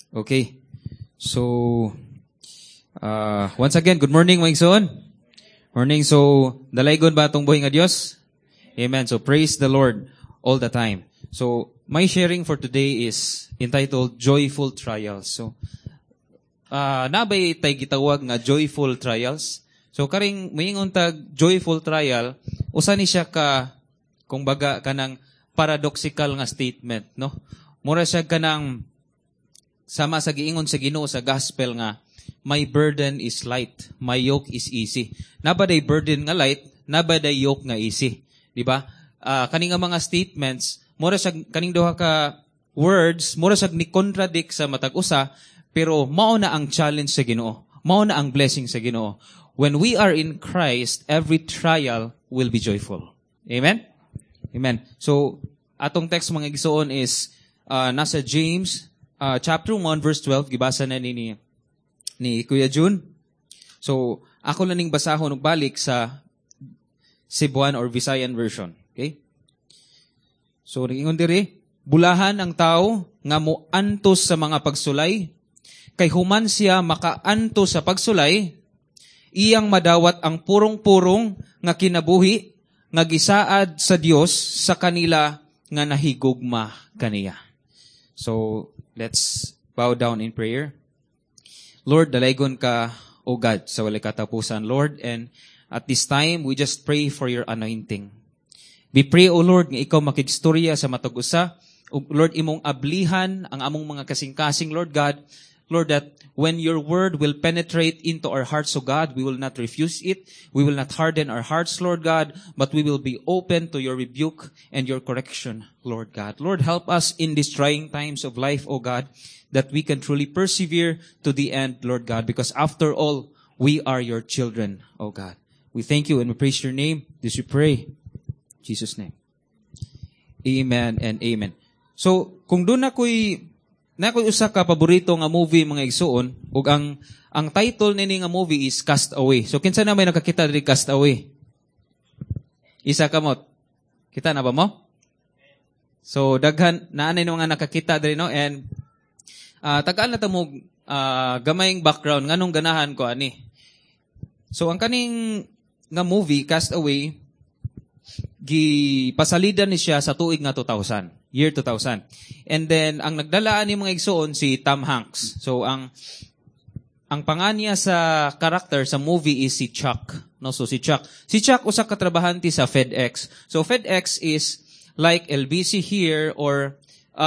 Okay. So, once again, good morning, mga igsoon. Morning. So, dalaygon ba itong buhay nga Diyos? Amen. So, praise the Lord all the time. So, my sharing for today is entitled Joyful Trials. So, nabay tay gitawag nga joyful trials. So, karing mayingon tag joyful trial, usa ni siya ka, kung baga, kanang paradoxical nga statement, no? Mura siya kanang sama sa giingon sa Ginoo sa gospel nga, my burden is light, my yoke is easy. Nabaday burden nga light, nabaday yoke nga easy. Diba? Kaning nga mga statements, mura siya kaning duha ka words, mura siya ni contradict sa matag usa, pero mao na ang challenge sa Ginoo. Mao na ang blessing sa Ginoo. When we are in Christ, every trial will be joyful. Amen? Amen. So, atong text mga igsoon is nasa James chapter 1 verse 12, gibasa na ni Kuya June. So, ako na ning basahon og balik sa Cebuano or Visayan version. Okay? So, nag-ingon diri, bulahan ang tao nga moantos sa mga pagsulay, kay human siya makaantos sa pagsulay, iyang madawat ang purong-purong nga kinabuhi nga gisaad sa Dios sa kanila nga nahigugma kaniya. So, let's bow down in prayer. Lord, dalaygon ka, O God, sa walay katapusan, Lord, and at this time, we just pray for your anointing. We pray, O Lord, nga ikaw makigstorya sa matag-usa, o Lord, imong ablihan ang among mga kasing-kasing, Lord God, Lord, that when your word will penetrate into our hearts, O God, we will not refuse it. We will not harden our hearts, Lord God, but we will be open to your rebuke and your correction, Lord God. Lord, help us in these trying times of life, O God, that we can truly persevere to the end, Lord God, because after all, we are your children, O God. We thank you and we praise your name. This we pray. In Jesus' name. Amen and amen. So, kung doon ako'y usa ka paborito nga movie mga igsuon, ug ang title nini nga movie is Cast Away. So kinsa na may nakakita diri Cast Away? Isa kamot. Kita na ba mo? So daghan naanay no nga nakakita diri no, and tagaan na ta mo gamayng background nganong ganahan ko ani. So ang kaning nga movie Cast Away gipasalidan ni siya sa tuig nga 2000. Year 2000. And then, ang nagdalaan ni mga igsoon, si Tom Hanks. So, ang pangan niya sa character sa movie is si Chuck. No? So, si Chuck. Si Chuck, usa ka trabahante sa FedEx. So, FedEx is like LBC here or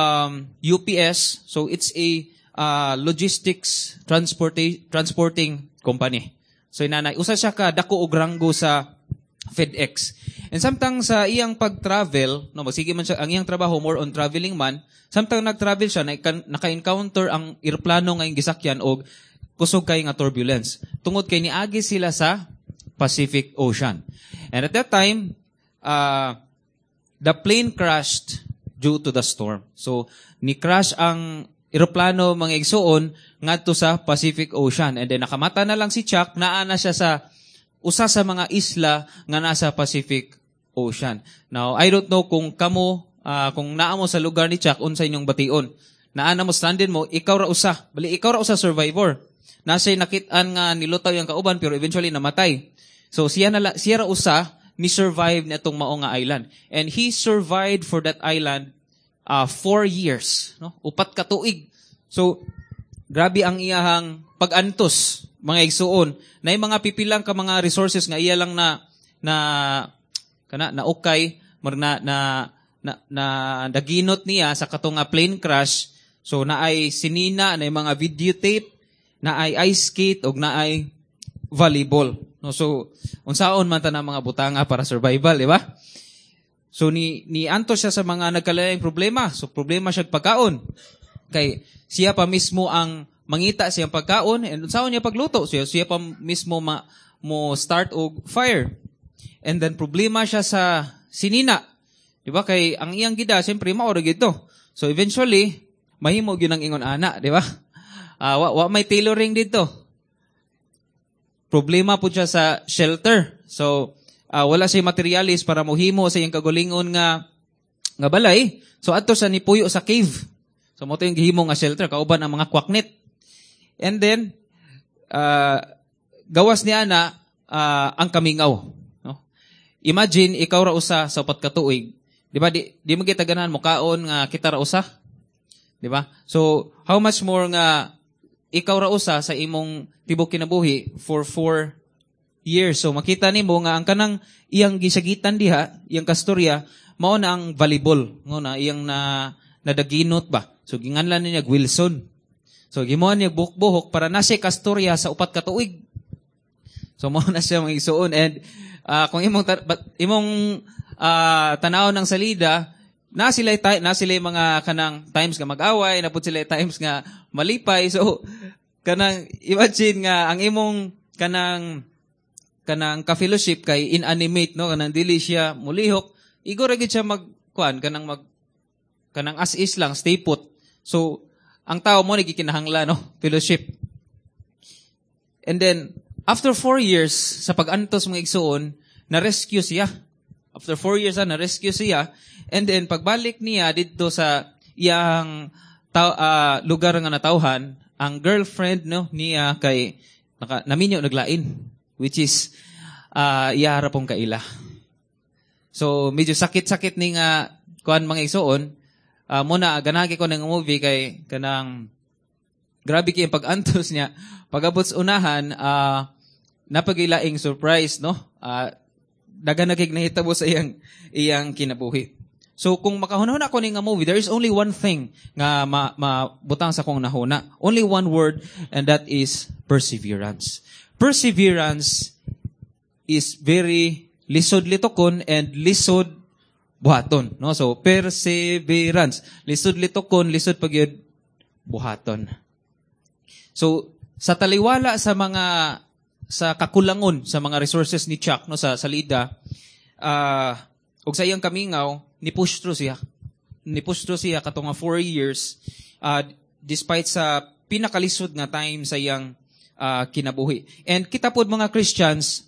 UPS. So, it's a logistics transporting company. So, inanay, usa siya ka dako og ranggo sa FedEx. And samtang sa iyang pag-travel, no, magsige man siya, ang iyang trabaho more on traveling man, samtang nag-travel siya, naka-encounter ang eroplano ngayong gisakyan o kusog kay nga turbulence. Tungod kay niagi sila sa Pacific Ocean. And at that time, the plane crashed due to the storm. So, ni-crash ang eroplano mga igsoon ngadto sa Pacific Ocean. And then nakamata na lang si Chuck, naana siya sa usa sa mga isla nga nasa Pacific Ocean. Now, I don't know kung kamo, kung naa mo sa lugar ni Chuck, unsa inyong bation. Naana mo, standin mo, ikaw ra usa. Bali, ikaw ra usa survivor. Nasa'y nakitaan nga nilutaw yung kauban, pero eventually namatay. So, siya ra usa, ni-survive na itong mao nga island. And he survived for that island 4 years. No? 4 ka tuig. So, grabe ang iyahang pag-antos, mga igsuon. Na yung mga pipilang ka mga resources nga iya lang na ukay na daginot niya sa katong nga plane crash. So naay sinina, naay mga videotape, naay ice skate og naay volleyball. No, so unsaon man ta na mga butanga para survival, di ba? So ni anto siya sa mga nagkalaing problema. So problema siya pagkaon. Kay siya pa mismo ang mangita siyang pagkaon and unsaon niya pagluto. So siya pa mismo mo start og fire. And then, problema siya sa sinina. Diba? Kay, ang iyang gida, siyempre, maorag ito. So, eventually, mahimo yun ang ingon ana. Diba? May tailoring dito. Problema po siya sa shelter. So, wala siya materialis para mohimo sa iyang kagulingon nga balay. So, ato sa nipuyo sa cave. So, So mo to yung gihimo nga shelter kauban ang mga kwaknit. And then gawas niya na ang kamingaw, no? Imagine ikaw ra usa sa 4 ka tuig, di ba? Di mo kita ganahan mo kaon nga kita ra usa, di ba? So how much more nga ikaw ra usa sa imong tibok kinabuhi for 4 years. So makita nimo nga ang kanang iyang gisagitan diha, iyang kastorya mao na ang volleyball, na iyang nadaginot ba. So ginganlan niya Wilson. So gimuan niya buhok-buhok para na siya kastorya sa 4 ka tuig. So mao na siya mga igsoon. And kung imong tanaw ng salida, na sila mga kanang times nga mag-away, napud sila times nga malipay. So kanang imagine nga ang imong kanang ka-fellowship kay inanimate, no, kanang dili siya mulihok, igo ra gid siya kanang as is lang, stay put. So ang tao mo nagikinahangla, no, fellowship. And then after 4 years sa pag-antos mga igsoon, na-rescue siya. After 4 years na-rescue siya. And then pagbalik niya dito sa iyang lugar nga natawhan, ang girlfriend, no, niya kay naminyo naglain, which is iyara pong kaila. So medyo sakit-sakit ni nga kuan mga igsoon. Muna ganagi ko ng movie kay kanang grabe kay pag-antos niya. Pag-abot sa unahan, napagilaing surprise, no? Daganagig nahitabo sa iyang kinabuhi. So kung makahuna ako ni nga movie, there is only one thing nga mabutang sa kong nahuna. Only one word, and that is perseverance. Perseverance is very lisod litokon and lisod buhaton, no? So perseverance, lisod litokon, lisod pagyud buhaton. So sa taliwala sa kakulangon sa mga resources ni Chuck, no, sa salida, ug sa iyang kamingaw, ni-push through siya katong 4 years, despite sa pinakalisod nga time sa iyang kinabuhi. And kita pod mga Christians,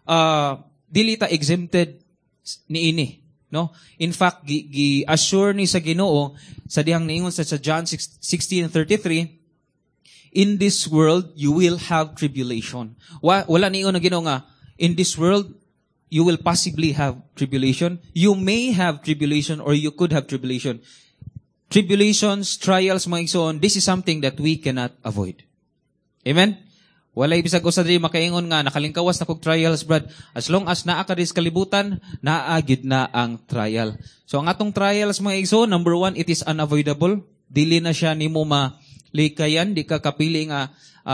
dili ta exempted niini, no? In fact, gi-assure ni sa Ginoo sa dihang niingon sa John 16:33, in this world you will have tribulation. Wala niingon na Ginoo nga in this world you will possibly have tribulation. You may have tribulation or you could have tribulation. Tribulations, trials, mga igsoon, this is something that we cannot avoid. Amen? Walay bisag usa diri makaingon nga nakalingkawas na kog trials, brad. As long as naa ka dis kalibutan, naa gyud na ang trial. So ang atong trials mga igsoon, number 1, it is unavoidable. Dili na siya nimo malikayan, di ka kapili nga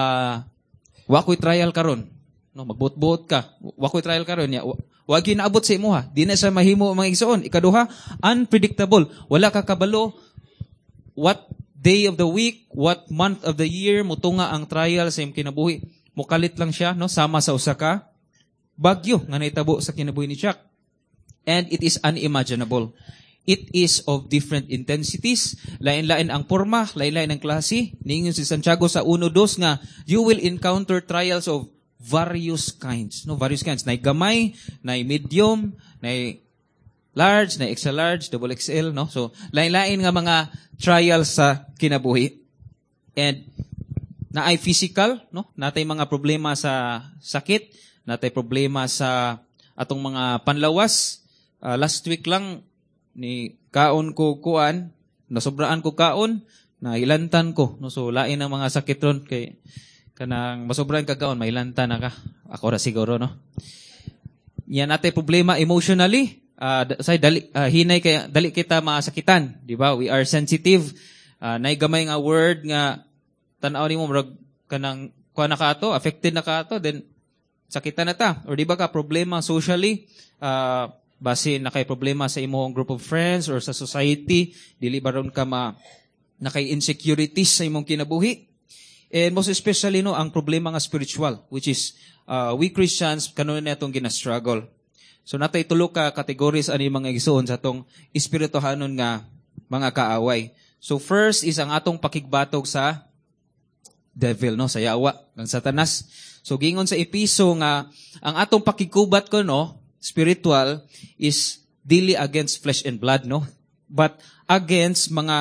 wakoy trial karon. No, magbot-bot ka. Wakoy trial karon ya. Wa gyud naabot sa imuha. Di na siya mahimo mga igsoon. Ikaduha, unpredictable. Wala ka kabalo what day of the week, what month of the year mutunga ang trial sa imong kinabuhi. Mukalit lang siya, no, sama sa usa ka bagyo nga nahitabo sa kinabuhi ni Chuck. And it is unimaginable. It is of different intensities, lain-lain ang porma, lain-lain ang klase. Ningon si Santiago sa 1:2 nga you will encounter trials of various kinds, no, various kinds. Nay gamay, nay medium, nay large, nay extra large, double XL, no. So lain-lain nga mga trials sa kinabuhi. And naay physical, no, natay mga problema sa sakit, natay problema sa atong mga panlawas. Last week lang ni kaon ko kuan, nasobraan ko kaon, nailantan ko, no. So lain ang mga sakit ron kay kanang masobraan ka kaon, mailantan na ka. Ako ra siguro, no. Yan natay problema emotionally. Hinay kaya dali kita masakitan, di ba? We are sensitive. Nay gamay nga word nga tan-aw nimo murag kanang kuan na ka ato, affected na ka ato, then sakitan na ta. Or di ba ka problema socially, base na kay problema sa imong group of friends or sa society, dili ba ron ka nakay insecurities sa imong kinabuhi. And most especially, no, ang problema nga spiritual, which is we Christians kanon natong gina-struggle. So natay tulo ka categories ani mga igsoon sa atong espirituhanon nga mga kaaway. So first is ang atong pakigbatog sa devil, no, sa yawa ng Satanas. So gingon sa Episo nga ang atong pakigubat ko, no, spiritual is dili against flesh and blood, no, but against mga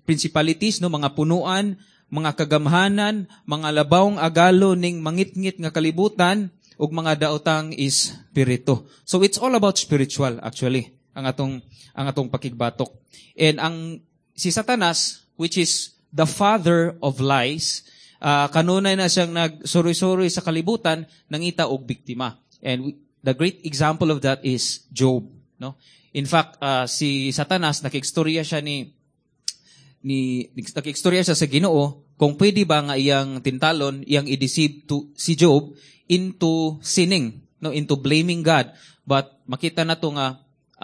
principalities, no, mga punuan, mga kagamhanan, mga labawng agalo ning mangitngit nga kalibutan ug mga daotang espiritu. So it's all about spiritual actually ang atong pakigbatok. And si Satanas, which is the father of lies, kanunay na siyang nagsuroy-suroy sa kalibutan, nangita og biktima. And the great example of that is Job, no? In fact, si Satanas nakikstorya siya nakikstorya siya sa Ginoo kung pwede ba nga iyang tintalon, iyang i-deceive si Job into sinning, no, into blaming God. But makita na to nga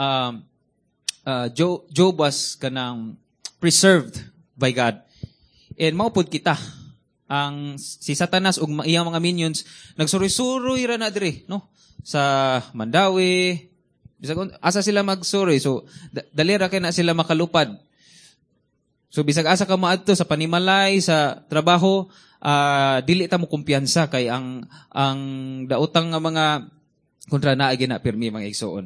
Job was kanang preserved by God. And maupod kita si Satanas ug iyang mga minions nagsuroy-suroy ra na diri, no, sa Mandawi, bisag asa sila magsuroy. So dali ra kay na sila makalupad. So bisag asa ka maadto sa panimalay, sa trabaho, dili ta mo kumpiyansa kay ang daotang nga mga kontra naa gina pirmi mga igsoon.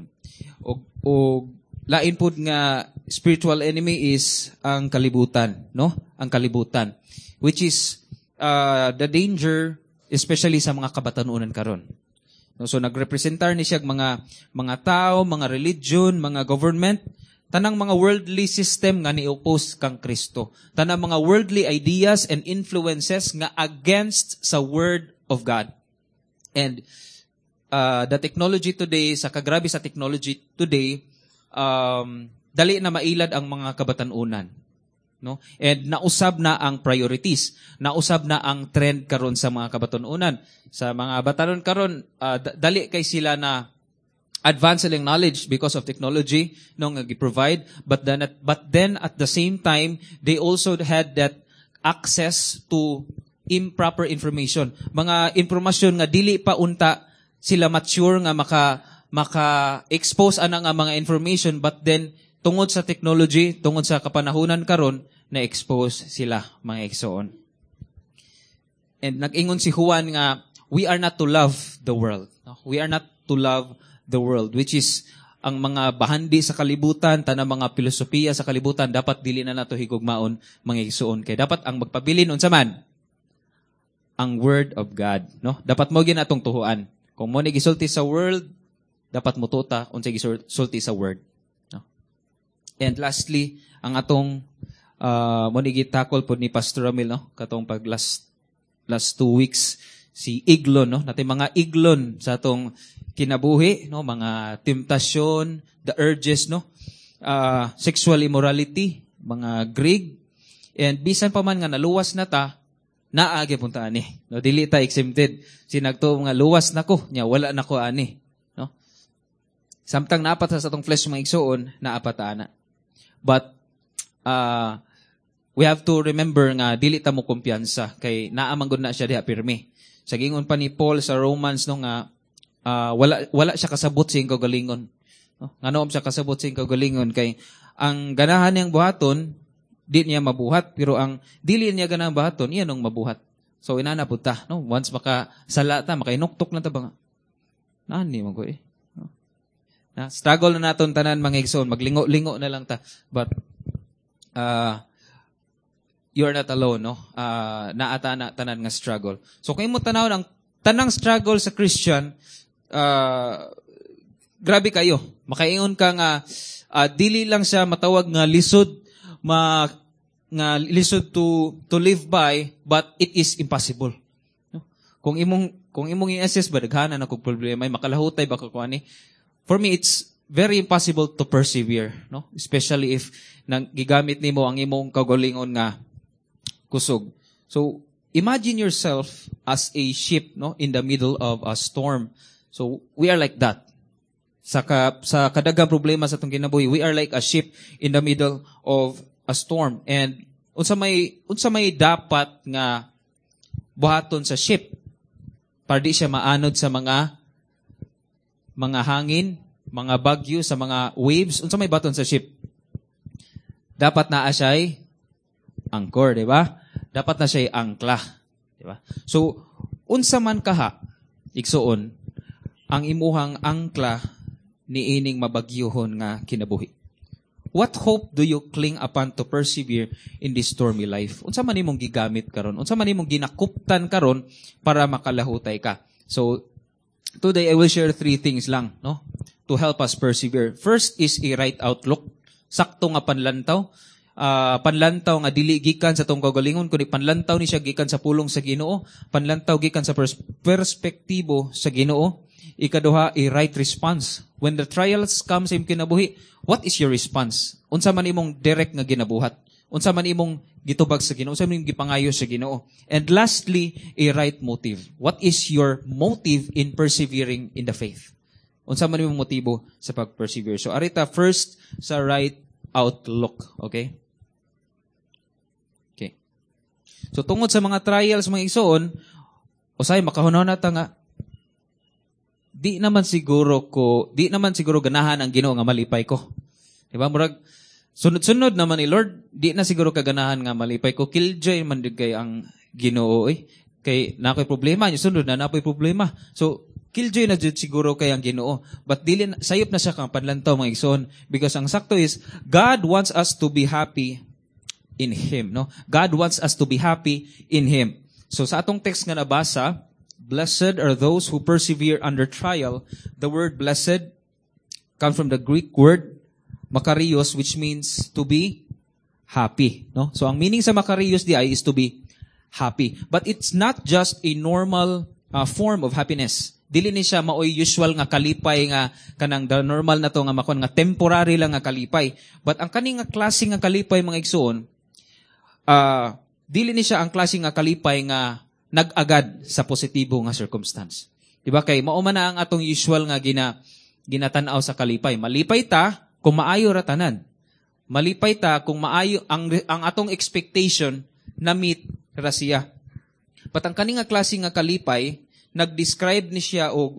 Og lain pud nga spiritual enemy is ang kalibutan, no? Ang kalibutan, which is the danger especially sa mga kabatanunan karon. No, so nagrepresentar ni siya mga tao, mga religion, mga government, tanang mga worldly system nga ni-oppose kang Kristo. Tanang mga worldly ideas and influences nga against sa word of God. And the technology today, sa kagrabe sa technology today, dali na mailad ang mga kabatanunan, no? And nausab na ang priorities, nausab na ang trend karon sa mga kabatanunan. Sa mga batanon karon, dali kay sila na advance silang knowledge because of technology no nga gi-provide, but then at the same time they also had that access to improper information, mga informasyon nga dili pa unta sila mature nga maka-expose ana nga mga information, but then tungod sa technology, tungod sa kapanahunan karon, na-expose sila mga igsoon. And nag-ingon si Juan nga we are not to love the world, no? We are not to love the world, which is ang mga bahandi sa kalibutan, tanang mga filosofiya sa kalibutan, dapat dili na nato higugmaon mga igsoon. Kay dapat ang magpabilin unsa man ang word of God, no? Dapat mo ginatong tuhuan. Kung mo ni gisulti sa world, dapat mo tuta unsa gisulti sa word, no? And lastly, ang atong mo ni gitakol pod ni Pastor Ramil, no? Katong pag last 2 weeks si iglon, no? Natay mga iglon sa atong kinabuhi, no? Mga temptasyon, the urges, no? Sexual immorality, mga greed, and bisan pa man nga naluwas na ta, naagi punta ani, no? Dili ta exempted. Sinagto nga luwas nako, nya wala nako ani, no? Samtang naapat sa atong flesh mga igsoon, naapat ana. But we have to remember nga dili ta mo kumpiyansa kay naamang gud na siya diha pirmi. Sa gingon pa ni Paul sa Romans, no, nga wala siya kasabot sa kagalingon, no? Ngano siya kasabot sa kagalingon kay ang ganahan niyang buhaton di niya mabuhat, pero ang dili niya ganahan buhaton iyan ang mabuhat. So inana pud ta, no? Once makasala ta, makainuktok na ta ba nga nani man ko no? Na struggle na naton tanan mga igsoon, maglingo-lingo na lang ta, but you're not alone, no? Naata na tanan nga struggle. So kay mo tanaw ang tanang struggle sa Christian, grabe kayo. Makaingon ka nga dili lang siya matawag nga lisod, nga lisod to live by, but it is impossible, no? Kung imong i-assess ba daghanan ako problema, makalahutay ba ko ani? For me, it's very impossible to persevere, no? Especially if nang gigamit nimo ang imong kaugalingon nga kusog. So imagine yourself as a ship, no, in the middle of a storm. So we are like that. Sa kadagang problema sa atong kinabuhi, we are like a ship in the middle of a storm. And unsa may dapat nga buhaton sa ship para di siya maanod sa mga hangin, mga bagyo, sa mga waves. Unsa may baton sa ship? Dapat naa siya'y anchor, di ba? Dapat na siya'y angkla, di ba? So, unsa man kaha, igsoon, ang imuhang angkla ni ining mabagyohon nga kinabuhi. what hope do you cling upon to persevere in this stormy life? Unsa man imong gigamit karon? Unsa man imong ginakuptan karon para makalahutay ka? So, today I will share 3 things lang, no? To help us persevere. First is a right outlook. Sakto nga panlantaw. Panlantaw nga dili gikan sa tong kagalingon, kundi panlantaw ni siya gikan sa pulong sa Ginoo. Panlantaw gikan sa perspektibo sa Ginoo. Ikaduha, a right response. When the trials come sa imong kinabuhi, what is your response? Unsa man imong direct nga ginabuhat? Unsa man imong gitubag sa Ginoo? Unsa man imong gipangayo sa Ginoo? And lastly, a right motive. What is your motive in persevering in the faith? Unsa man imong motibo sa pag-persevere? So arita first sa right outlook, okay? Okay. So tungod sa mga trials mga igsoon, usay makahunahon nata nga di naman siguro ganahan ang Ginoo nga malipay ko. Diba? Murag, sunod-sunod naman ni Lord, di na siguro kaganahan nga malipay ko. Killjoy man din kay ang Ginoo, eh. Kay nakoy problema, yung sunod na nakoy problema. So, killjoy na jud siguro kay ang Ginoo. But dili, sayop na siya kang panlantaw mga igsoon. Because ang sakto is, God wants us to be happy in Him. No? God wants us to be happy in Him. So, sa atong text nga nabasa, blessed are those who persevere under trial. The word blessed comes from the Greek word makarios, which means to be happy. No? So ang meaning sa makarios di ay is to be happy. But it's not just a normal form of happiness. Dili ni siya maoy usual nga kalipay nga kanang the normal na to nga makon nga temporary lang nga kalipay. But ang kani nga klase nga kalipay mga igsoon, dili ni siya ang klase nga kalipay nga nag-agad sa positibo nga circumstance. Diba kay mao man na ang atong usual nga ginatanaw sa kalipay. Malipay ta kung maayo ra tanan. Malipay ta kung maayo ang atong expectation na meet ra siya. But ang kani nga klase nga kalipay nag-describe ni siya og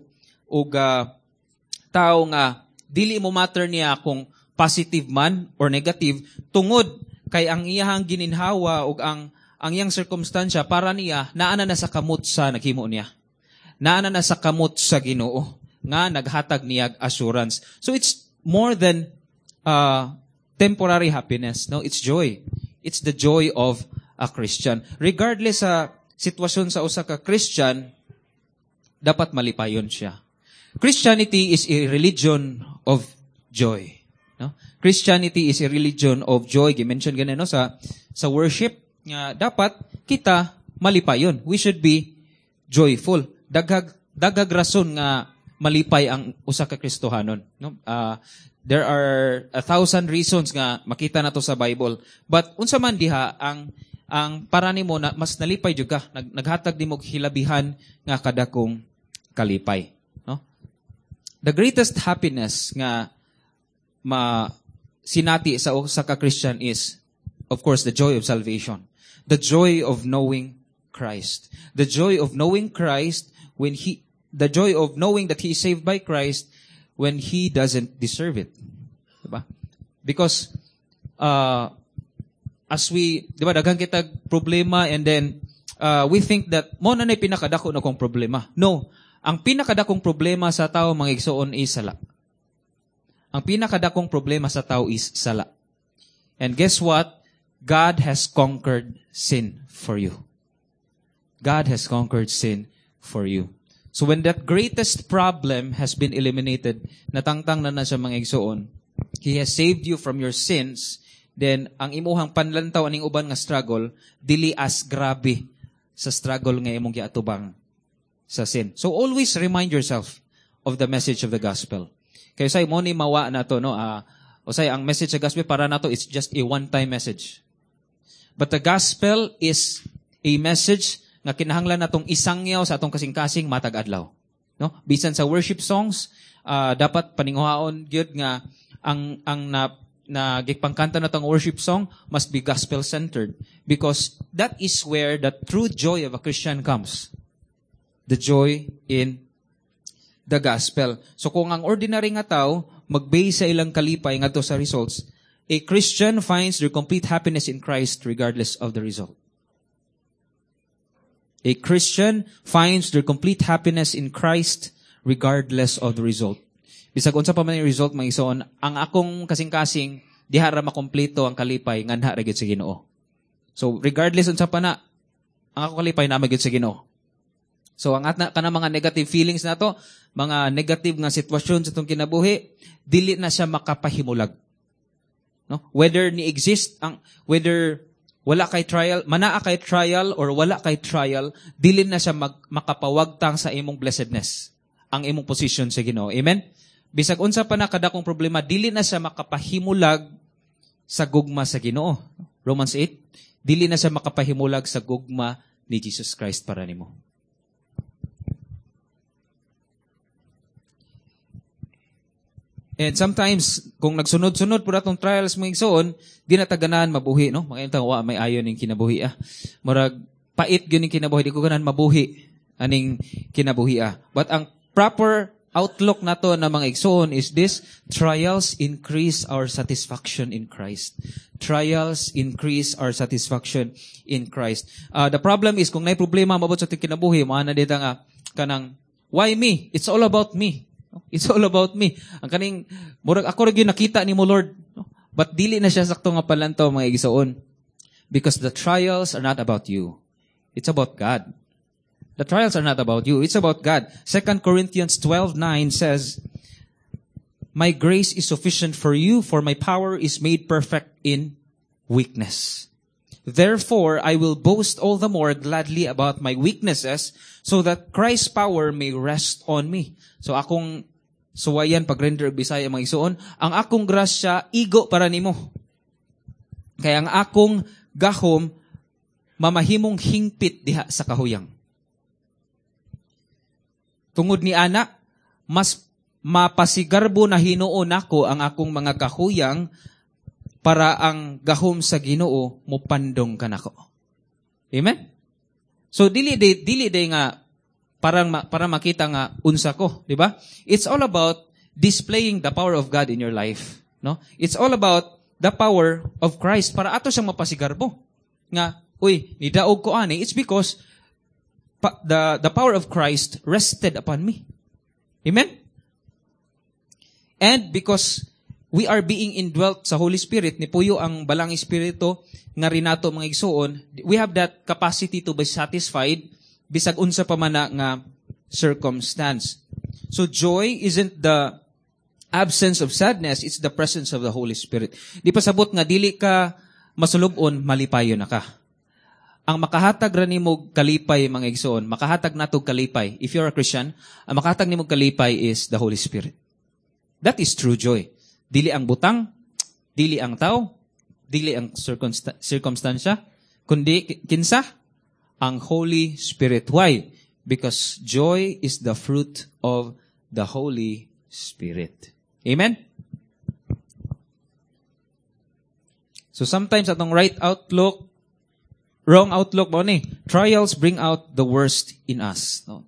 tao nga dili mo matter niya kung positive man or negative tungod kay ang iyang gininhawa og ang iyang circumstansya para niya naana na sa kamot sa naghimo niya. Naana na sa kamot sa Ginoo nga naghatag niya assurance. So it's more than temporary happiness. No, it's joy. It's the joy of a Christian. Regardless sa sitwasyon sa usa ka Christian, dapat malipayon siya. Christianity is a religion of joy. No? Christianity is a religion of joy. Gi-mention ganun no sa worship nga dapat kita malipayon. We should be joyful. Daghag rason nga malipay ang usa ka Kristohanon. No? There are 1,000 reasons nga makita nato sa Bible. But unsa man diha ang para nimo na mas nalipay jud ka, naghatag nimo hilabihan nga kadakong kalipay. No? The greatest happiness nga sinati sa usa ka Christian is, of course, the joy of salvation. The joy of knowing Christ. The joy of knowing Christ the joy of knowing that He is saved by Christ when He doesn't deserve it. Diba? Because, diba, daghang kitag problema and then, we think that, mo na na'y pinakadako na kong problema. No. Ang pinakadakong problema sa tao, mga igsoon, is sala. Ang pinakadakong problema sa tao is sala. And guess what? God has conquered sin for you. God has conquered sin for you. So when that greatest problem has been eliminated, natangtang na siya mga igsoon, He has saved you from your sins, then ang imuhang panlantaw aning uban nga struggle, dili as grabe sa struggle nga imong giatubang sa sin. So always remind yourself of the message of the gospel. Kaya say mo ni mawa na to, no? O say ang message sa gospel para nato it's just a one-time message. But the gospel is a message nga kinahanglan natong isangyaw sa atong kasing-kasing matag adlaw. No? Bisan sa worship songs, dapat paninguhaon gyud nga ang gipangkanta natong worship song must be gospel-centered because that is where the true joy of a Christian comes. The joy in the gospel. So kung ang ordinary nga tao mag-base sa ilang kalipay ngadto sa results, a Christian finds their complete happiness in Christ regardless of the result. A Christian finds their complete happiness in Christ regardless of the result. Bisag unsa pa man yung result mga igsoon, ang akong kasing-kasing diha ra makompleto ang kalipay nganha ra gyud sa Ginoo. So regardless unsa pa na, ang ako kalipay na magyud sa Ginoo. So ang atna kana mga negative feelings nato, mga negative nga sitwasyon sa tong kinabuhi, dili na siya makapahimulag. No? Whether ni exist whether wala kay trial, manaa kay trial or wala kay trial, dili na siya makapawagtang sa imong blessedness, ang imong position sa Ginoo. Amen. Bisag unsa pa na kadakong problema, dili na siya makapahimulag sa gugma sa Ginoo. Romans 8, dili na siya makapahimulag sa gugma ni Jesus Christ para nimo. And sometimes, kung nagsunod-sunod po natong trials mo igsoon, di na taganahan mabuhi, no? Mga intang, may ayon ng kinabuhi, Murag, pait yun yung kinabuhi, di ko ganan mabuhi aning kinabuhi, But ang proper outlook nato na mga igsoon is this: trials increase our satisfaction in Christ. Trials increase our satisfaction in Christ. The problem is, kung may problema mabot sa kinabuhi, maana dito nga, kanang, why me? It's all about me. It's all about me. Ang kaning, murag ako rin nakita ni mo, Lord. But dili na siya sakto nga palantaw, mga igsoon. Because the trials are not about you. It's about God. The trials are not about you. It's about God. 2 Corinthians 12:9 says, my grace is sufficient for you, for my power is made perfect in weakness. Therefore, I will boast all the more gladly about my weaknesses, so that Christ's power may rest on me. So akong suwayan pag-render Bisaya mga igsoon, ang akong grasya igo para nimo. Kaya ang akong gahom mamahimong hingpit diha sa kahuyang. Tungod ni ana, mas mapasigarbo na Hinuon nako ang akong mga kahuyang para ang gahom sa Ginoo mopandong kanako. Amen? So dili day nga para makita nga unsa ko, di ba? It's all about displaying the power of God in your life, no? It's all about the power of Christ para ato siyang mapasigarbo. Nga, nidaog ko ani, it's because the power of Christ rested upon me. Amen? And because we are being indwelt sa Holy Spirit, ni puyo ang balang Espiritu nga rinato mga igsoon, we have that capacity to be satisfied bisag unsa pa man nga circumstance. So joy isn't the absence of sadness, it's the presence of the Holy Spirit. Di pa sabot nga dili ka masulubon, malipayon na ka. Ang makahatag ra nimo kalipay mga igsoon, makahatag natog kalipay. If you're a Christian, ang makahatag nimo kalipay is the Holy Spirit. That is true joy. Dili ang butang, dili ang tao, dili ang circumstansya, kundi kinsa? Ang Holy Spirit. Why? Because joy is the fruit of the Holy Spirit. Amen? So sometimes atong right outlook, wrong outlook mo ni. Trials bring out the worst in us. No?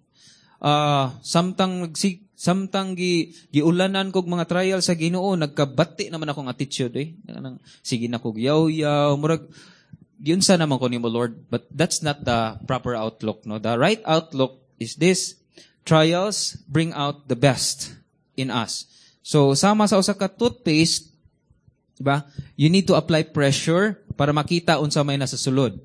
Samtang giulanan kog mga trial sa Ginoo, nagkabati naman akong attitude sige na kog yaw-yaw, murag giunsa naman ko nimo Lord, but that's not the proper outlook, no? The right outlook is this: trials bring out the best in us. So sama sa usa ka toothpaste, diba? You need to apply pressure para makita unsa may nasa sulod.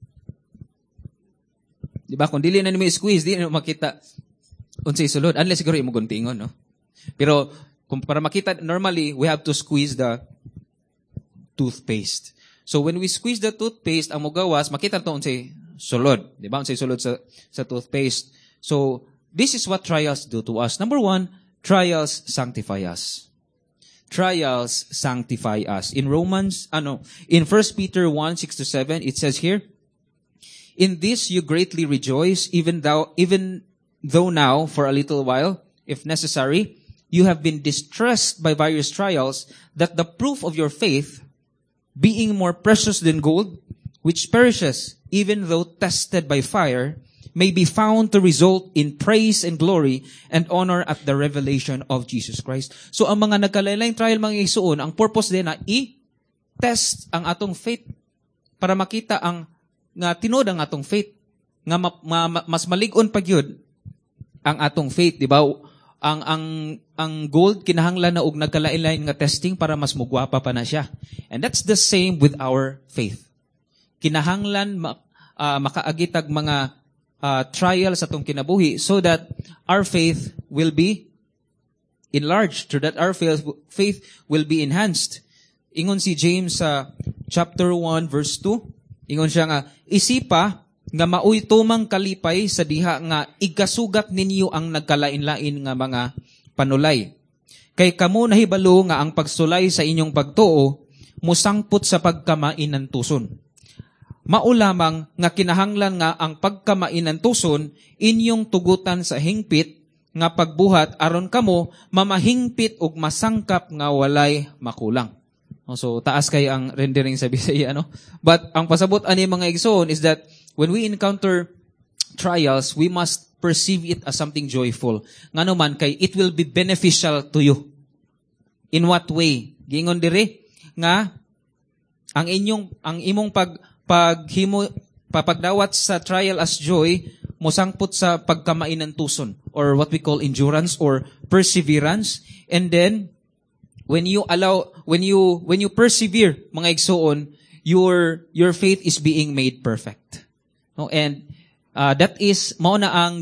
Diba? Kung dili na nimo squeeze, di na makita unsay sulod. Unless siguro imo guntingon, no? Pero kung para makita, normally we have to squeeze the toothpaste. So when we squeeze the toothpaste, ang mugawas, makita to unsay sulod. Diba? Unsay sulod sa toothpaste. So this is what trials do to us. Number 1, trials sanctify us. Trials sanctify us. In in 1 Peter 1:6-7, it says here, in this you greatly rejoice, even though now, for a little while, if necessary, you have been distressed by various trials, that the proof of your faith, being more precious than gold, which perishes, even though tested by fire, may be found to result in praise and glory and honor at the revelation of Jesus Christ. So ang mga nagkalain-laing trial mga igsoon, ang purpose din na i-test ang atong faith para makita nga tinod ang atong faith, nga mas malig-on pa gyud ang atong faith, di ba? ang gold kinahanglan na og nagkalain-lain nga testing para mas mugwapa pa na siya. And that's the same with our faith. Kinahanglan makaagitag mga trials atong kinabuhi so that our faith will be enlarged, so that our faith will be enhanced. Ingon si James sa chapter 1 verse 2, ingon siya nga, isipa nga maoy tumang kalipay sa diha nga igasugat ninyo ang nagkalain-lain nga mga panulay. Kay kamo nahibalo nga ang pagsulay sa inyong pagtuo musangput sa pagkamain ng tuson. Mao lamang nga kinahanglan nga ang pagkamain ng tuson inyong tugutan sa hingpit nga pagbuhat aron kamo mamahingpit ug masangkap nga walay makulang. So taas kay ang rendering sa Bisaya, no? But ang pasabot ani mga igsoon is that when we encounter trials, we must perceive it as something joyful. Ngano man kay it will be beneficial to you. In what way? Giingon dire nga ang imong papagdawat sa trial as joy mosangput sa pagkamain ng tuson, or what we call endurance or perseverance. And then when you persevere, mga igsoon, your faith is being made perfect. No, and that is mao na ang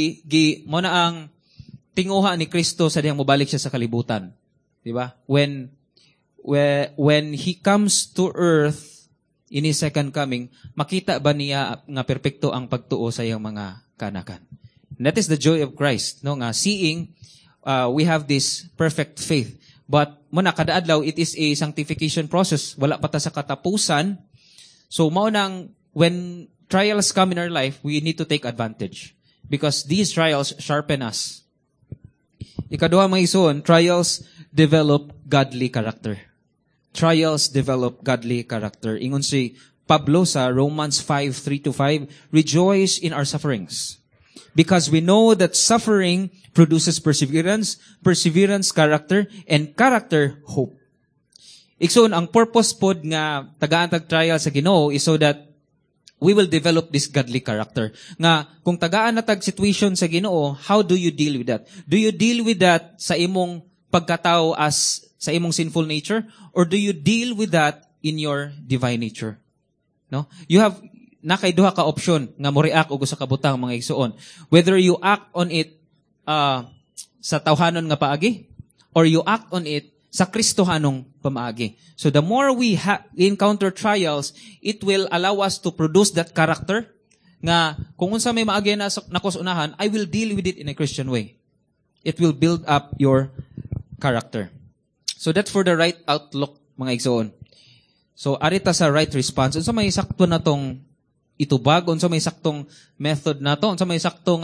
tinguha ni Kristo sa diyang mobalik siya sa kalibutan. Di ba? When he comes to earth in his second coming, makita ba niya nga perpekto ang pagtuo sa iyang mga kanakan? And that is the joy of Christ, no? Nga seeing we have this perfect faith. But muna kada adlaw, it is a sanctification process. Wala pa ta sa katapusan. So mao nang when trials come in our life, we need to take advantage because these trials sharpen us. Ikaduha mga igsoon, trials develop godly character. Trials develop godly character. Ingon si Pablo sa Romans 5:3-5, rejoice in our sufferings, because we know that suffering produces perseverance, perseverance character, and character hope. Igsoon, ang purpose pod nga tagaan tag trial sa Ginoo is so that we will develop this godly character. Nga kung tagaan na tag situation sa Ginoo, how do you deal with that? Do you deal with that sa imong pagkatao as sa imong sinful nature, or do you deal with that in your divine nature? No? You have nakay duha ka option nga mo react og sa kabutang mga igsoon. Whether you act on it sa tawhanon nga paagi, or you act on it sa Kristohanong pamaagi. So the more we encounter trials, it will allow us to produce that character nga kung unsa may maagi na nakos unahan, I will deal with it in a Christian way. It will build up your character. So that's for the right outlook, mga igsoon. So arita sa right response. Unsa may sakto na tong itubag, unsa may saktong method nato, unsa may saktong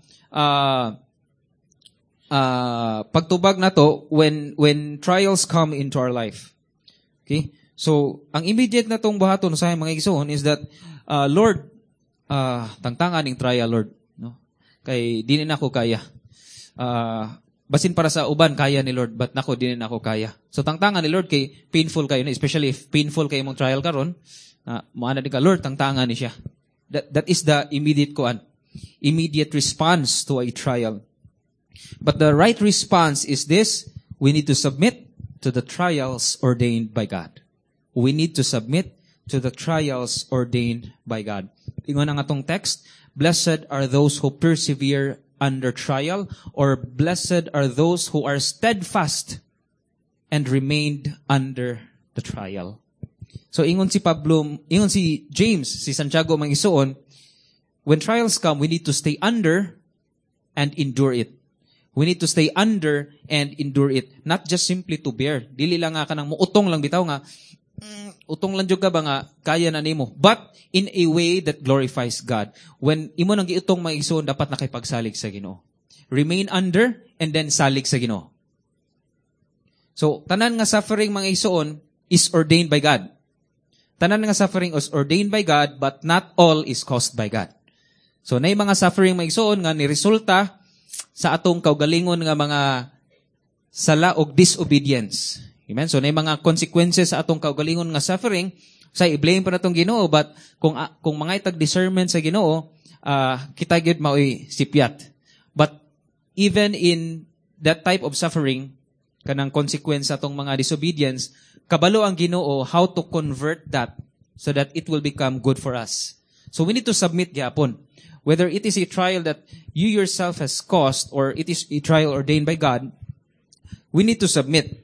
pagtubag nato when trials come into our life. Okay? So ang immediate natong buhaton sa mga igsoon is that Lord, tangtangan ning trial, Lord, no? Kay dili na ako kaya. Basin para sa uban kaya ni Lord, but nako dili na ako kaya. So tangtangan ni Lord kay painful kayo, especially if painful kay imong trial karon. Maana di ka, Lord, tangtangan ni siya. That is the immediate response to a trial. But the right response is this: we need to submit to the trials ordained by God. We need to submit to the trials ordained by God. Ingon ang atong text, blessed are those who persevere under trial, or blessed are those who are steadfast and remained under the trial. So ingon si James, si Santiago mga igsoon, when trials come, we need to stay under and endure it. We need to stay under and endure it. Not just simply to bear. Dili lang nga ka nang muutong lang bitaw nga, utong lang jud ka ba nga, kaya na nimo. But in a way that glorifies God. When imo nang giutong mga igsoon, dapat nakipagsalig sa Ginoo. Remain under and then salig sa Ginoo. So, tanan nga suffering mga igsoon is ordained by God. Tanan nga suffering is ordained by God, but not all is caused by God. So, nay mga suffering mga igsoon nga ni resulta sa atong kaugalingon nga mga sala og disobedience. Amen? So, nay mga consequences sa atong kaugalingon nga suffering, sa i-blame pa natong Ginoo, but kung mga itag discernment sa Ginoo, kita gyud maoy sipyat. But even in that type of suffering, kanang consequence atong mga disobedience, kabalo ang Ginoo how to convert that so that it will become good for us. So we need to submit gyapon. Whether it is a trial that you yourself has caused or it is a trial ordained by God, we need to submit.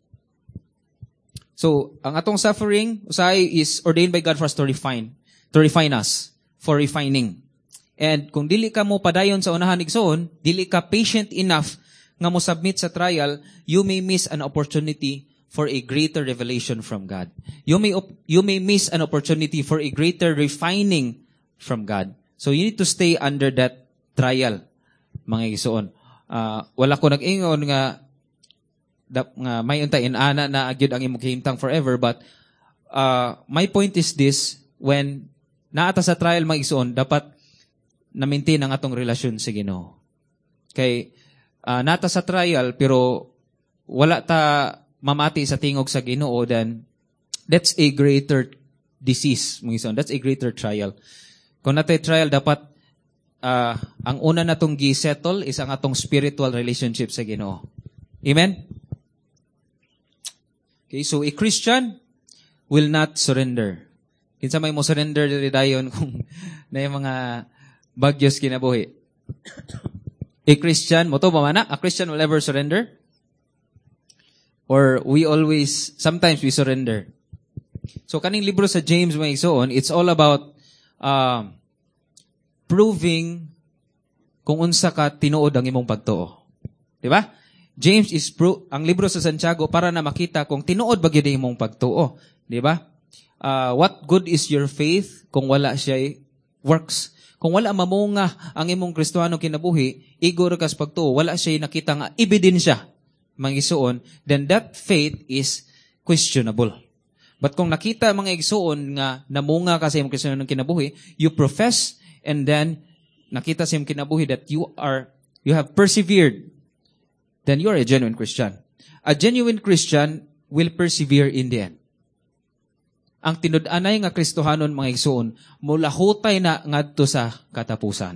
So, ang atong suffering, usay is ordained by God for us to refine us, for refining. And kung dili ka mo padayon sa unahan igsoon, dili ka patient enough nga mo submit sa trial, you may miss an opportunity for a greater revelation from God. You may miss an opportunity for a greater refining from God. So you need to stay under that trial, mga igsoon. Wala ko nag-ingon nga may untay inana na agyud ang imong kahimtang forever, but my point is this: when naata sa trial, mga igsoon, dapat na-maintain ang atong relasyon sa Ginoo. Kay nata sa trial pero wala ta mamati sa tingog sa Ginoo, then that's a greater disease, mga igsoon. That's a greater trial. Kung natay trial, dapat ang una natong gi-settle is ang atong spiritual relationship sa Ginoo. Amen? Okay, so a Christian will not surrender. Kinsa may mo surrender diri dayon kung na yung mga bagyos kinabuhi. A Christian, mo to ba mana? A Christian will ever surrender? Or sometimes we surrender. So kaning libro sa James, mga igsoon, it's all about proving kung unsa ka tinuod ang imong pagtuo. Di ba? James is ang libro sa Santiago para na makita kung tinuod ba gyud ang imong pagtuo. Di ba? What good is your faith kung wala siya works? Kung wala mamunga ang imong Kristiyano kinabuhi, igor kas pagtuo, wala siya nakita nga ebidensya, mga igsoon, then that faith is questionable. But kung nakita mga igsoon nga namunga ka sa imong Kristiyano kinabuhi, you profess, and then nakita sa imong kinabuhi that you have persevered, then you are a genuine Christian. A genuine Christian will persevere in the end. Ang tinud-anay nga Kristohanon, mga igsoon, mulahutay na ngadto sa katapusan.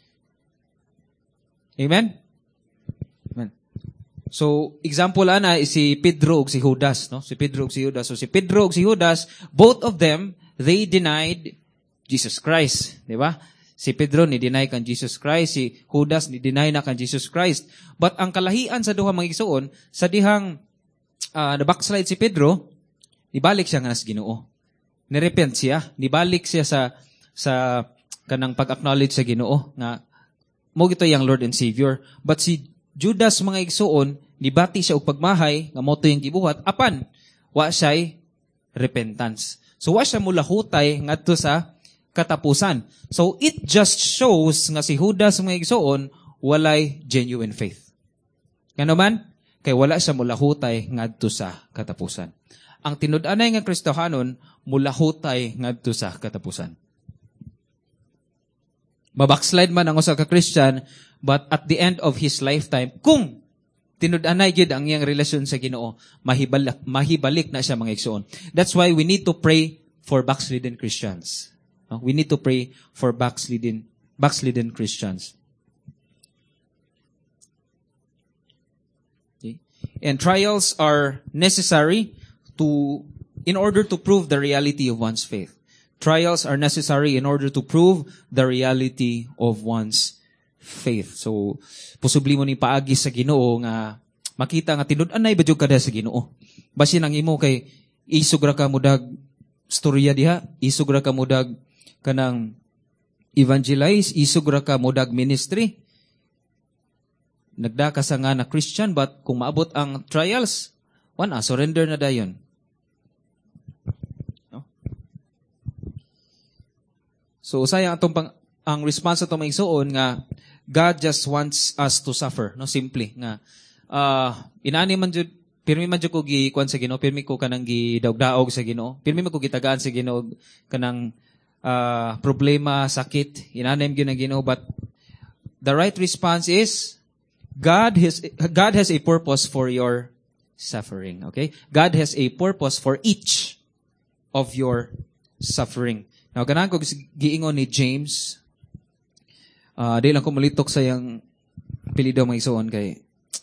Amen? Amen. So, example ana is si Pedro ug si Judas, no? Si Pedro ug si Judas. So si Pedro ug si Judas, both of them, they denied Jesus Christ, di ba? Si Pedro ni deny kan Jesus Christ, si Judas ni deny na kan Jesus Christ. But ang kalahian sa duha, mga igsoon, sa dihang na-backslide si Pedro, ibalik siya nga sa Ginoo. Nirepent siya, nibalik siya sa kanang pag-acknowledge sa Ginoo nga mo gito yang Lord and Savior. But si Judas, mga igsoon, nibati siya og pagmahay nga moto yung gibuhat apan wa siya repentance. So wa siya mulahutay ngadto sa katapusan. So it just shows nga si Judas, mga igsoon, walay genuine faith. Ngano man kay wala siya mulahutay ngadto sa katapusan. Ang tinud-anay nga Kristohanon mulahutay ngadto sa katapusan. Mabackslide man ang usa ka Christian, but at the end of his lifetime, kung tinud-anay gyud ang iyang relasyon sa Ginoo, mahibalik na siya, mga igsoon. That's why we need to pray for backslidden Christians. We need to pray for backslidden Christians. Okay? And trials are necessary in order to prove the reality of one's faith. Trials are necessary in order to prove the reality of one's faith. So, posible mo ni paagi sa Ginoo nga makita nga tinud-anay ba jud kada sa Ginoo. Basin ang imo kay isugra ka mudag storya diha, isugra ka mudag kanang evangelize, isugra ka mudag ministry. Nagda ka sa nga na Christian, but kung maabot ang trials, surrender na dayon. So, sayang ang response sa mga igsoon nga God just wants us to suffer, no? Simply nga inani man jud, pirmi man jud ko gikuan sa Ginoo, pirmi ko kanang gidawdaog sa Ginoo, pirmi man ko gitagaan sa Ginoo kanang problema, sakit, inanim gyud ang Ginoo, but the right response is God has a purpose for your suffering, okay? God has a purpose for each of your suffering. Now, kanang ko giingon ni James, di lang ko malitok sa yung apelido, mga igsoon, kay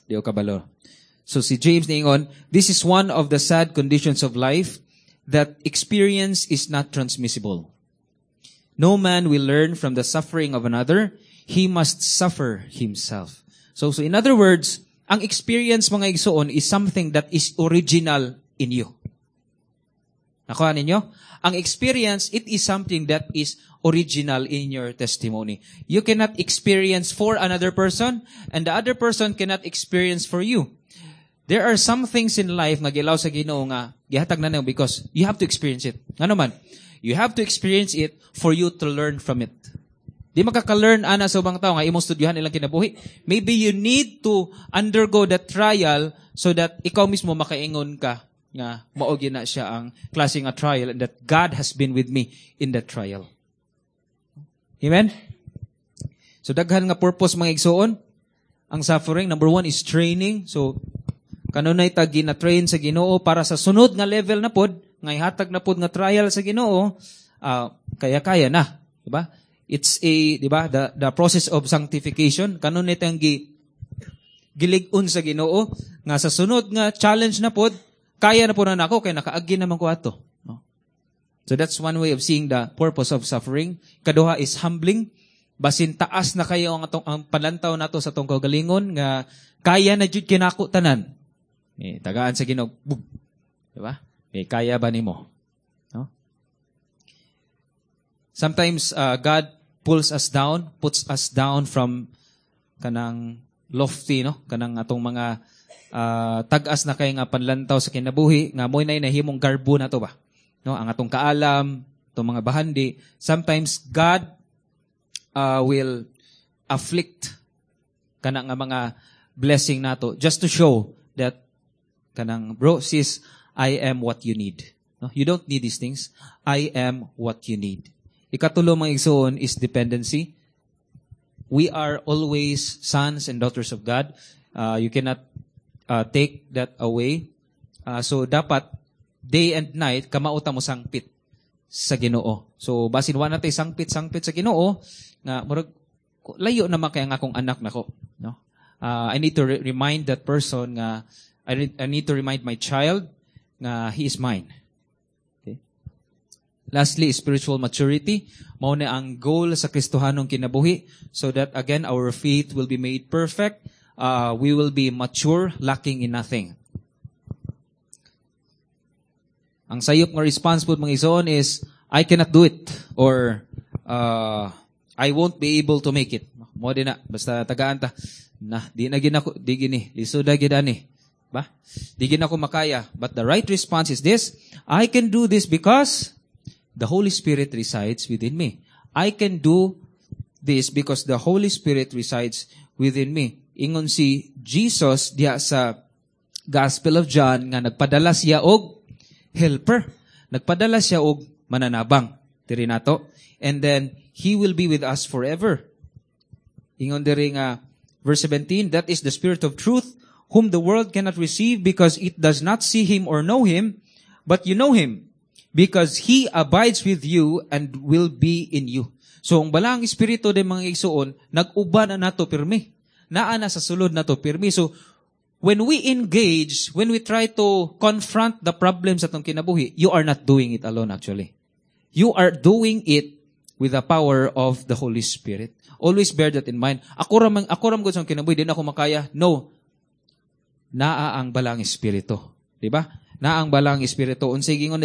Di o kabalo. So si James niingon, this is one of the sad conditions of life, that experience is not transmissible. No man will learn from the suffering of another. He must suffer himself. So in other words, ang experience mga igsoon is something that is original in you. Nakuha ninyo? Ang experience, it is something that is original in your testimony. You cannot experience for another person, and the other person cannot experience for you. There are some things in life nga gilaw sa Ginoo nga gihatag na niyo because you have to experience it. Nga naman, you have to experience it for you to learn from it. Di makaka-learn ana sa ubang tao nga imong studyohan ilang kinabuhi. Maybe you need to undergo that trial so that ikaw mismo makaingon ka nga mao gina siya ang klase nga trial, and that God has been with me in that trial. Amen? So daghan nga purpose mga igsoon ang suffering. Number 1 is training. So kanunay ta gina-train sa Ginoo para sa sunod nga level na pod, nga ihatag na pod nga trial sa Ginoo, kaya-kaya na, di ba? It's di ba, the process of sanctification. Kanunay tang gilig-on sa Ginoo nga sa sunod nga challenge na pod, kaya na po na nako kay nakaagi naman ko ato. No? So that's one way of seeing the purpose of suffering. Kaduha is humbling. Basin taas na kayo ang panlantaw nato sa tong kaugalingon nga kaya na jud kinako tanan. Tagaan sa Ginoo. Diba? Kaya ba nimo? No? Sometimes God pulls us down, puts us down from kanang lofty, no? Kanang atong mga tag-as na kay nga panlantaw sa kinabuhi, nga mo'y nahimong garbo na to ba? No? Ang atong kaalam, itong mga bahandi. Sometimes God will afflict kanang nga mga blessing nato just to show that kanang, bro, sis, I am what you need. No? You don't need these things. I am what you need. Ikatulo mga igsoon is dependency. We are always sons and daughters of God. You cannot take that away. So dapat day and night kamauta mo sangpit sa Ginoo. So basin wa natay sangpit sa Ginoo nga murag layo naman kay ang akong anak nako, no? I need to remind that person nga I need to remind my child na he is mine. Okay? Lastly, spiritual maturity. Mao na ang goal sa Kristohanong kinabuhi, so that again our faith will be made perfect. We will be mature, lacking in nothing. Ang sayop nga response po mga igsoon is, I cannot do it, or I won't be able to make it. Mo din na, basta tagaan ta. Di gini, lisod na gidani. Ba? Di gina ko makaya. But the right response is this: I can do this because the Holy Spirit resides within me. I can do this because the Holy Spirit resides within me. Ingon si Jesus diya sa Gospel of John nga nagpadala siya og helper. Nagpadala siya og mananabang. Tiri nato. And then He will be with us forever. Ingon diri nga verse 17, that is the Spirit of truth, whom the world cannot receive because it does not see Him or know Him, but you know Him, because He abides with you and will be in you. So, ang balang Espiritu de mga igsoon, nag-uban na nato pirmi. Naana sa sulod nato pirmi. So, when we engage, when we try to confront the problems atong kinabuhi, you are not doing it alone actually. You are doing it with the power of the Holy Spirit. Always bear that in mind. Ako ram gud sa kinabuhi, din ako makaya. No. Naa ang balang Espiritu. Diba? Naa ang balang Espiritu. Unsay gingon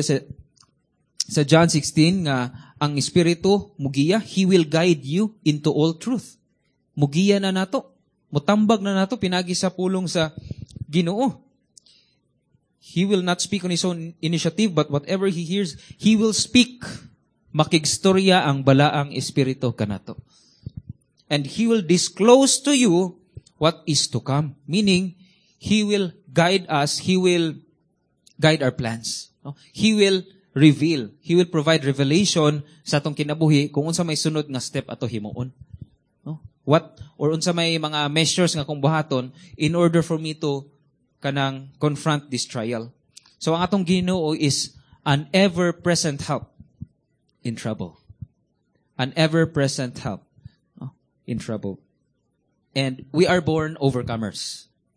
sa John 16 nga ang Espiritu mugiya, He will guide you into all truth. Mugiya na nato. Mutambag na nato pinagi sa pulong sa Ginoo. He will not speak on His own initiative, but whatever He hears, He will speak. Makigstorya ang balaang Espiritu kanato. And He will disclose to you what is to come. Meaning, He will guide us. He will guide our plans. No? He will reveal. He will provide revelation sa atong kinabuhi kung unsa may sunod nga step ato himuon. No? Unsa may mga measures nga kung buhaton in order for me to kanang confront this trial. So ang atong Ginoo is an ever-present help in trouble. An ever-present help in trouble. And we are born overcomers.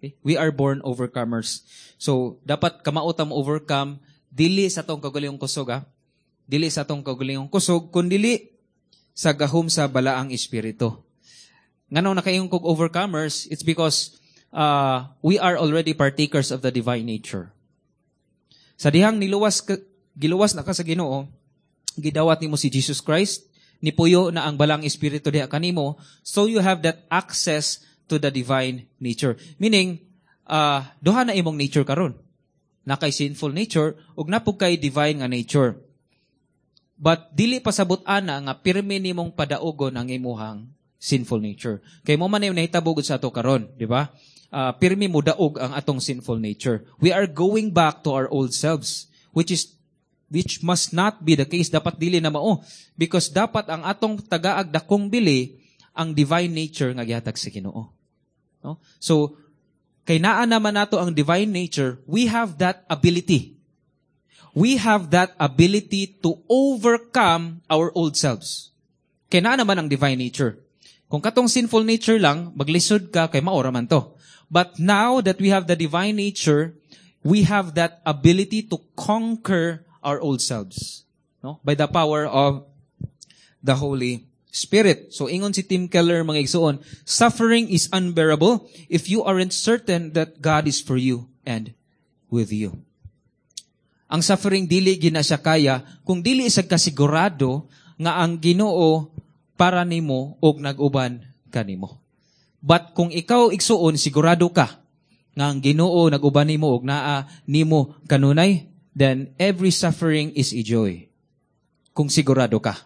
Okay? We are born overcomers. So, dapat kamautam overcome, dili sa tong kagulingong kusog, Dili sa tong kagulingong kusog, kundili sa gahom sa balaang espiritu. Ngano na kayong kog overcomers, it's because we are already partakers of the divine nature. Sa dihang giluwas na ka sa Ginoo, gidawat nimo si Jesus Christ, nipuyo na ang balang espiritu diha kanimo, so you have that access to the divine nature. Meaning, duha na imong nature karon. Na kay sinful nature ug napug kay divine nga nature. But dili pasabot ana nga pirmi nimong padaogon ang imuhang sinful nature. Kay mo man ay nahitabo gud sa ato karon, di ba? Pirmi mo daog ang atong sinful nature. We are going back to our old selves, which must not be the case. Dapat dili na mao, because dapat ang atong tagaag dakong bili ang divine nature nga gihatag sa Ginoo. No? So kay naa naman nato ang divine nature, we have that ability. We have that ability to overcome our old selves. Kay naa naman ang divine nature. Kung katong sinful nature lang, maglisod ka, kay maora man to. But now that we have the divine nature, we have that ability to conquer our old selves. No? By the power of the Holy Spirit. So, ingon si Tim Keller, mga igsoon, suffering is unbearable if you aren't certain that God is for you and with you. Ang suffering dili gina siya kaya kung dili isag kasigurado nga ang Ginoo para nimo og nag-uban kanimo. But kung ikaw igsuon sigurado ka nga ang Ginoo nag-uban nimo og naa nimo kanunay, then every suffering is a joy. Kung sigurado ka.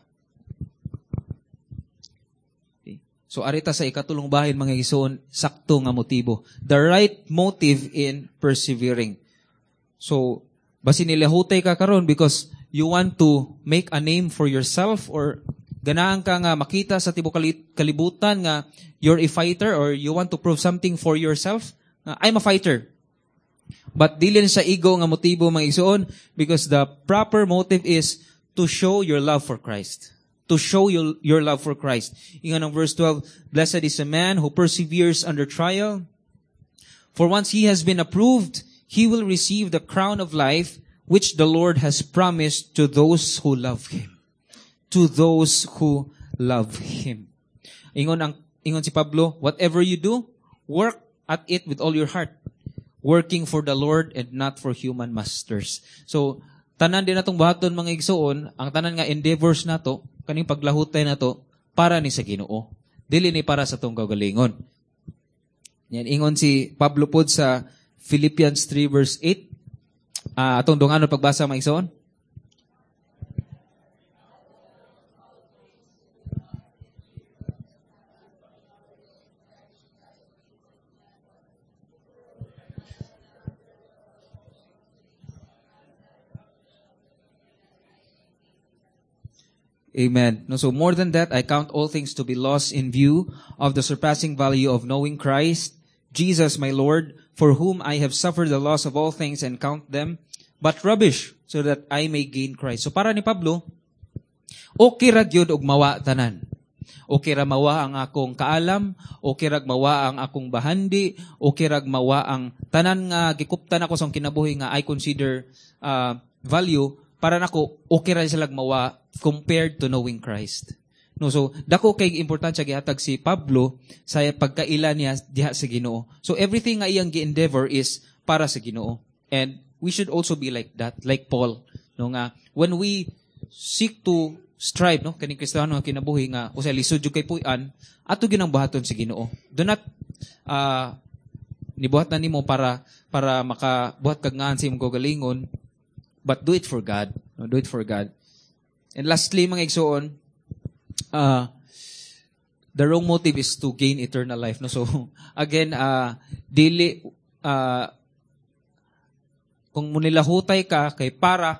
Okay. So arita sa ikatulong bahin mga igsoon, sakto nga motibo. The right motive in persevering. So basin nilahutay ka karon because you want to make a name for yourself, or ganahan ka nga makita sa tibuok kalibutan nga you're a fighter, or you want to prove something for yourself. I'm a fighter. But dili sa ego nga motibo mga igsoon, because the proper motive is to show your love for Christ. To show your love for Christ. Ingon ang verse 12, blessed is a man who perseveres under trial. For once he has been approved, he will receive the crown of life which the Lord has promised to those who love Him. To those who love Him. Ingon si Pablo, whatever you do, work at it with all your heart. Working for the Lord and not for human masters. So, tanan din natong bahaton mga igsoon, ang tanan nga endeavors nato, kaning paglahutay nato, para ni sa Ginoo. Dili ni para sa tong kagalingon. Yan, ingon si Pablo pod sa Philippians 3 verse 8. Atong dunganon pagbasa mga igsoon. Amen. No, so more than that, I count all things to be lost in view of the surpassing value of knowing Christ, Jesus my Lord, for whom I have suffered the loss of all things and count them but rubbish, so that I may gain Christ. So para ni Pablo, okay ra gyud og mawa tanan. Okay ra mawa ang akong kaalam, okay ra mawa ang akong bahandi, okay ra mawa ang tanan nga gikuptan ako sa kinabuhi nga I consider value, para nako okay ra sila mawa compared to knowing Christ. No, so dako kay importante gihatag si Pablo sa pagkaila niya diha sa Ginoo. So everything nga iyang gi-endeavor is para sa Ginoo. And we should also be like that, like Paul, no nga when we seek to strive, no, kaning Kristiyano nga kinabuhi nga usa lisod jud kay puy-an, ato ginang buhaton sa Ginoo. Do not nibuhat na nimo para makabuhat kag ngaan sa imong kagalingon, but do it for God. No, do it for God. And lastly, mga igsoon, the wrong motive is to gain eternal life. No, so again, dili kung munilahutay ka kay para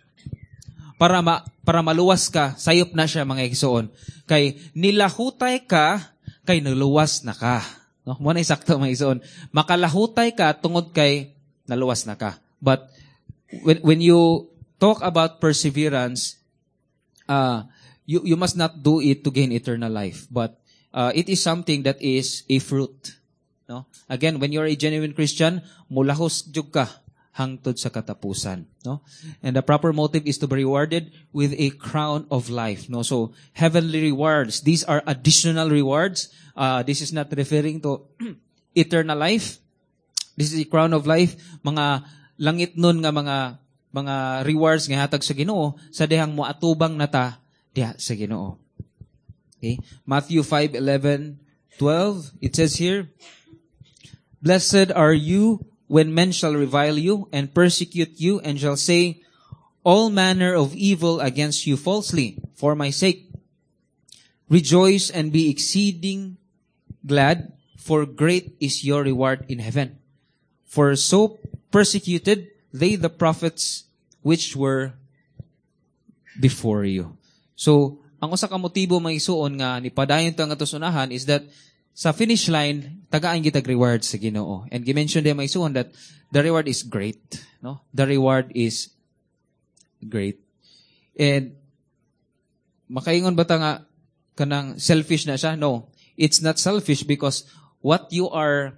maluwas ka, sayop na siya mga igsoon. Kay nilahutay ka kay naluwas na ka. No, mo na sakto mga igsoon. Makalahutay ka tungod kay naluwas na ka. But when you talk about perseverance, you must not do it to gain eternal life, but it is something that is a fruit. no? Again, when you're a genuine Christian, mulahos jud ka hangtod sa katapusan, no? And the proper motive is to be rewarded with a crown of life, no? So, heavenly rewards, these are additional rewards. This is not referring to eternal life. This is a crown of life. Mga langit nun nga mga rewards nga hatag sa Ginoo sa dihang moatubang nata diha sa Ginoo. Okay? Matthew 5:11-12, it says here, "Blessed are you when men shall revile you and persecute you and shall say all manner of evil against you falsely for my sake. Rejoice and be exceeding glad, for great is your reward in heaven. For so persecuted they the prophets which were before you." So, ang usa ka motibo maigsuon nga ni padayon ta nga tusunahan is that sa finish line, tagaan gitag reward sa Ginoo. And gi-mention din maigsuon that the reward is great, no? The reward is great. And makaingon ba ta nga kanang selfish na siya? No. It's not selfish because what you are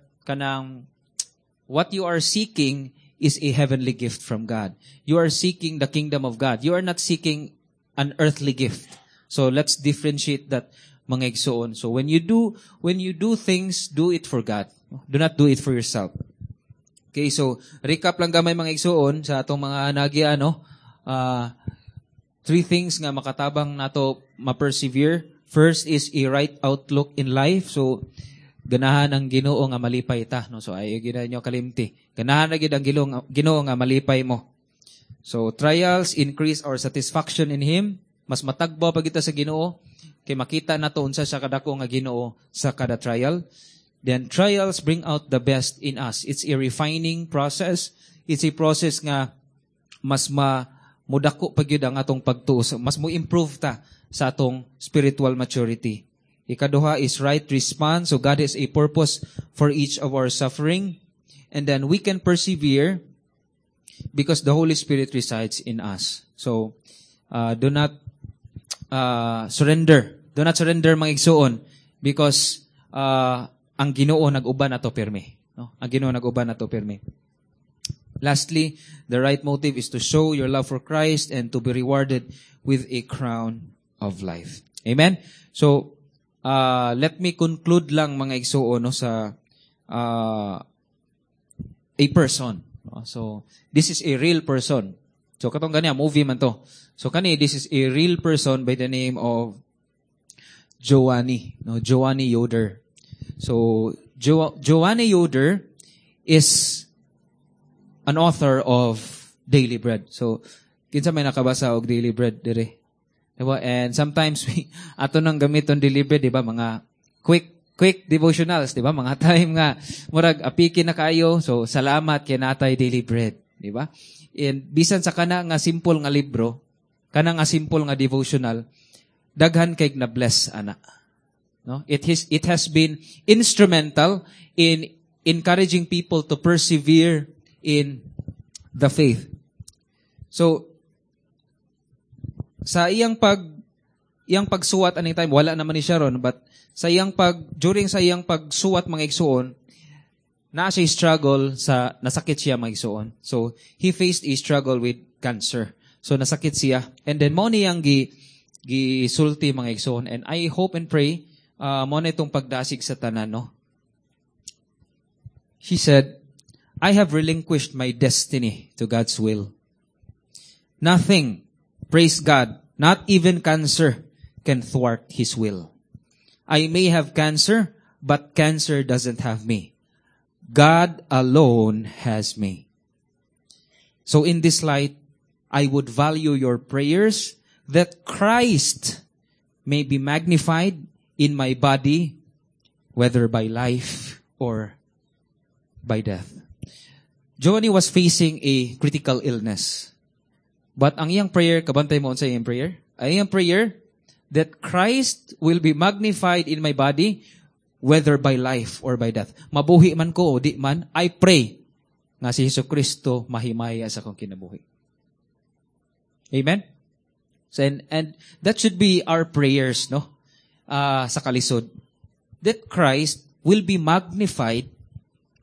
seeking is a heavenly gift from God. You are seeking the kingdom of God. You are not seeking an earthly gift. So let's differentiate that, mga igsoon. So when you do things, do it for God. Do not do it for yourself. Okay, so recap lang gamay mga igsoon sa atong mga anagya, no? 3 things nga makatabang nato ma-persevere. First is a right outlook in life. So ganahan ang Ginoo nga malipay ta, no? So ayo gid nyo kalimti. Ganahan na gid ang Ginoo nga malipay mo. So trials increase our satisfaction in Him. Mas matagbaw pa kita sa Ginoo kay makita nato unsa sa kadako nga Ginoo sa kada trial. Then trials bring out the best in us. It's a refining process. It's a process nga mas mudako pa gyud ang atong pagtuo. Mas mo improve ta sa atong spiritual maturity. Ikaduha is right response. So God has a purpose for each of our suffering. And then we can persevere because the Holy Spirit resides in us. So do not surrender. Do not surrender mga igsuon because ang Ginoo nag-uban ato pirmi, no? Ang Ginoo nag-uban ato pirmi. Lastly, the right motive is to show your love for Christ and to be rewarded with a crown of life. Amen. So let me conclude lang mga igsuon, no, sa a person. So this is a real person. So katong gani movie man to. So this is a real person by the name of Joanie, no? Joanie Yoder. So Joanie Yoder is an author of Daily Bread. So kinsa may nakabasa og Daily Bread dire? Diba? And sometimes ato nang gamiton Daily Bread, diba? Mga quick devotionals, diba? Mga time nga murag apiki na kayo. So salamat kay natay Daily Bread, diba? And bisan sa kana nga simple nga libro, kana nga simple nga devotional, daghan kay na bless ana. No? It has been instrumental in encouraging people to persevere in the faith. So sa iyang pagsuwat aning time, wala naman ni Sharon, but during sa iyang pagsuwat mga igsuon, na siya struggle sa nasakit siya mga igsuon. So he faced a struggle with cancer. So nasakit siya. And then mo niyang gisulti mga igsoon. And I hope and pray mo na itong pagdasig sa tanan, no? She said, "I have relinquished my destiny to God's will. Nothing, praise God, not even cancer can thwart His will. I may have cancer, but cancer doesn't have me. God alone has me." So in this light, I would value your prayers that Christ may be magnified in my body, whether by life or by death. Joanie was facing a critical illness. But ang iyang prayer, kabantay mo sa iyang prayer? Ang iyang prayer that Christ will be magnified in my body, whether by life or by death. Mabuhi man ko o di man, I pray nga si Jesucristo mahimaya sa akong kinabuhi. Amen? So, and that should be our prayers, no? Sa kalisod. That Christ will be magnified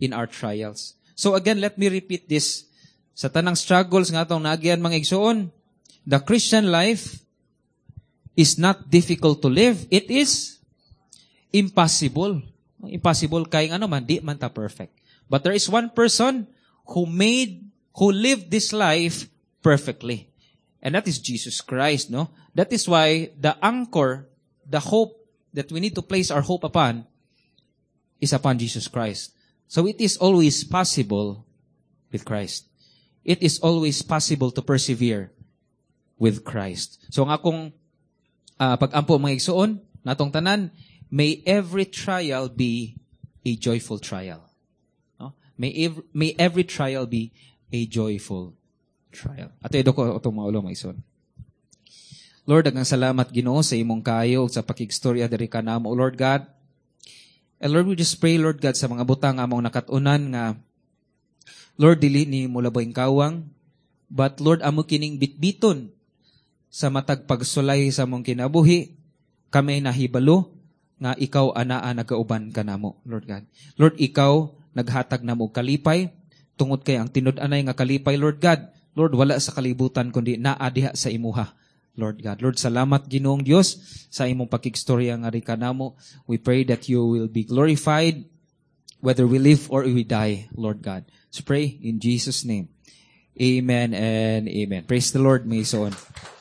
in our trials. So again, let me repeat this. Sa tanang struggles nga itong naagyan mga igsoon, the Christian life is not difficult to live. It is impossible. Impossible kay nga naman, di man ta perfect. But there is one person who lived this life perfectly. And that is Jesus Christ, no? That is why the anchor, the hope that we need to place our hope upon is upon Jesus Christ. So it is always possible with Christ. It is always possible to persevere with Christ. So ang akong pag-ampo mga igsoon, natong tanan, may every trial be a joyful trial. No? May every trial be a joyful trial. At ito ko itong mga ulo mga igsoon. Lord, daghang salamat Ginoo sa imong kayo sa pakigstorya diri kanamo, Lord God. And Lord, we just pray, Lord God, sa mga butang among nakatunan nga Lord, dili ni mula boyng kawang, but Lord, amo kining bitbiton sa matag pagsulay sa mong kinabuhi, kami nahibalo nga ikaw anaa nagauban ka namo, Lord God. Lord, ikaw naghatag namo kalipay, tungod kay ang tinud-anay nga kalipay, Lord God. Lord, wala sa kalibutan kundi naa diha sa imuha, Lord God. Lord, salamat Ginoong Dios sa imong pakigstorya nga ri kanamo. We pray that you will be glorified whether we live or we die, Lord God. So pray in Jesus' name. Amen and amen. Praise the Lord, may so on.